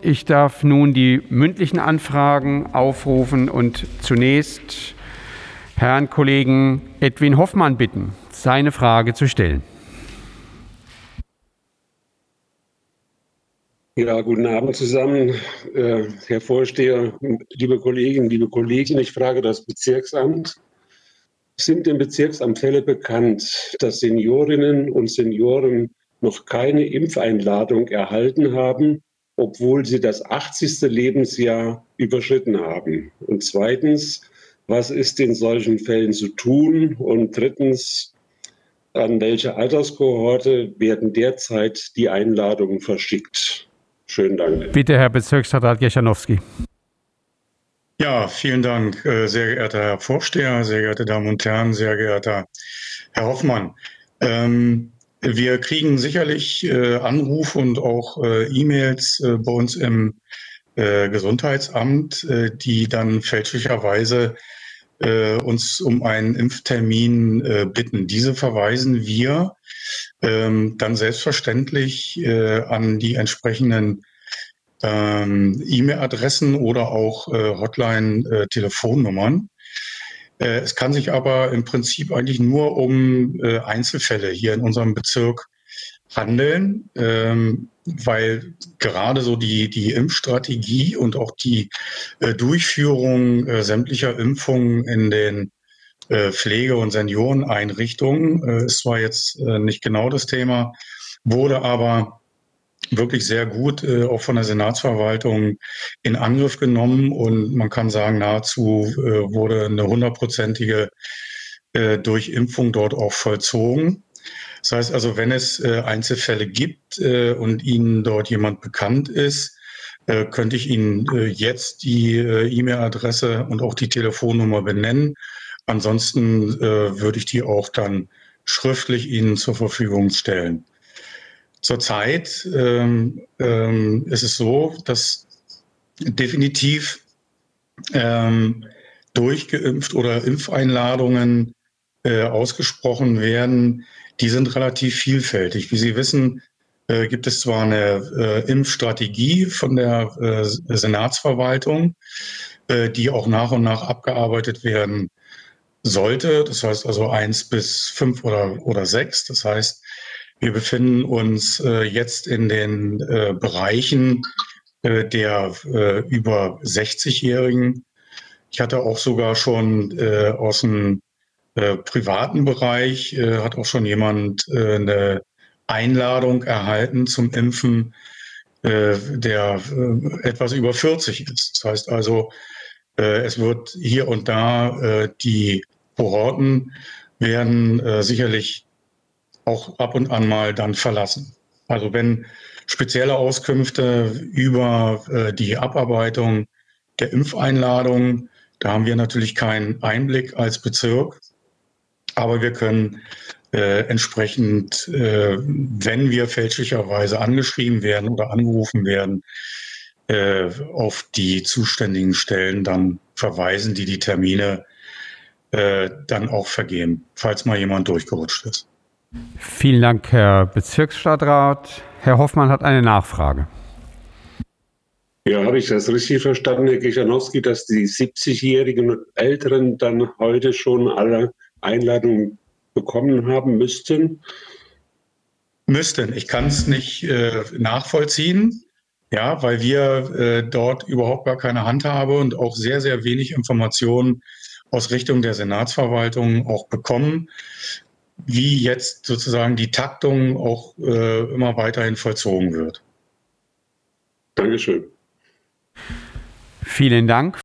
Ich darf nun die mündlichen Anfragen aufrufen und zunächst Herrn Kollegen Edwin Hoffmann bitten, seine Frage zu stellen. Ja, guten Abend zusammen. Herr Vorsteher, liebe Kolleginnen, liebe Kollegen, ich frage das Bezirksamt. Sind im Bezirksamt Fälle bekannt, dass Seniorinnen und Senioren noch keine Impfeinladung erhalten haben, obwohl sie das 80. Lebensjahr überschritten haben? Und zweitens, was ist in solchen Fällen zu tun? Und drittens, an welche Alterskohorte werden derzeit die Einladungen verschickt? Schönen Dank. Bitte, Herr Bezirksstadtrat Jeschanowski. Ja, vielen Dank, sehr geehrter Herr Vorsteher, sehr geehrte Damen und Herren, sehr geehrter Herr Hoffmann. Wir kriegen sicherlich Anrufe und auch E-Mails bei uns im Gesundheitsamt, die dann fälschlicherweise uns um einen Impftermin bitten. Diese verweisen wir dann selbstverständlich an die entsprechenden E-Mail-Adressen oder auch Hotline-Telefonnummern. Es kann sich aber im Prinzip eigentlich nur um Einzelfälle hier in unserem Bezirk handeln, weil gerade so die Impfstrategie und auch die Durchführung sämtlicher Impfungen in den Pflege- und Senioreneinrichtungen ist zwar jetzt nicht genau das Thema, wurde aber wirklich sehr gut auch von der Senatsverwaltung in Angriff genommen und man kann sagen, nahezu wurde eine 100-prozentige Durchimpfung dort auch vollzogen. Das heißt also, wenn es Einzelfälle gibt und Ihnen dort jemand bekannt ist, könnte ich Ihnen jetzt die E-Mail-Adresse und auch die Telefonnummer benennen. Ansonsten würde ich die auch dann schriftlich Ihnen zur Verfügung stellen. Zurzeit ist es so, dass definitiv durchgeimpft oder Impfeinladungen ausgesprochen werden. Die sind relativ vielfältig. Wie Sie wissen, gibt es zwar eine Impfstrategie von der Senatsverwaltung, die auch nach und nach abgearbeitet werden sollte. Das heißt also 1 bis 5 oder 6. Das heißt, wir befinden uns jetzt in den Bereichen der über 60-Jährigen. Ich hatte auch sogar schon aus dem privaten Bereich, hat auch schon jemand eine Einladung erhalten zum Impfen, der etwas über 40 ist. Das heißt also, es wird hier und da die Kohorten werden sicherlich auch ab und an mal dann verlassen. Also wenn spezielle Auskünfte über die Abarbeitung der Impfeinladung, da haben wir natürlich keinen Einblick als Bezirk, aber wir können entsprechend, wenn wir fälschlicherweise angeschrieben werden oder angerufen werden, auf die zuständigen Stellen dann verweisen, die die Termine dann auch vergeben, falls mal jemand durchgerutscht ist. Vielen Dank, Herr Bezirksstadtrat. Herr Hoffmann hat eine Nachfrage. Ja, habe ich das richtig verstanden, Herr Kischanowski, dass die 70-Jährigen und Älteren dann heute schon alle Einladungen bekommen haben müssten? Müssten. Ich kann es nicht nachvollziehen, ja, weil wir dort überhaupt gar keine Handhabe und auch sehr, sehr wenig Informationen aus Richtung der Senatsverwaltung auch bekommen, wie jetzt sozusagen die Taktung auch immer weiterhin vollzogen wird. Dankeschön. Vielen Dank.